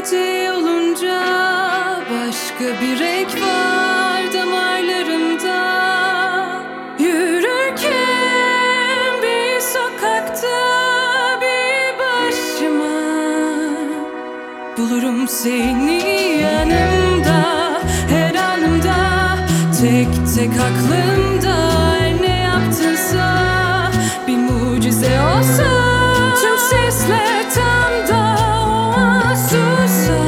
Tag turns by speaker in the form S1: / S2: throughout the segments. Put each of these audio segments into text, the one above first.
S1: gece olunca başka bir renk var damarlarımda. Yürürken bir sokakta bir başıma bulurum seni yanımda, her anımda, tek tek aklımda. Her ne yaptınsa bir mucize olsun, tüm sesler tam da o an susar.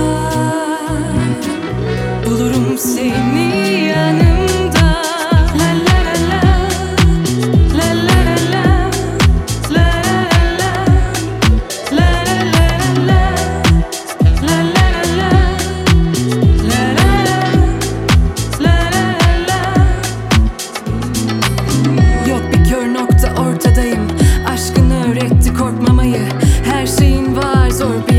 S1: Bulurum seni yanımda. La la la la, la la la la, la la la la, la la la la, la la la la. Yok bir kör nokta, ortadayım. Aşkın öğretti korkmamayı. Her şeyin var zor bir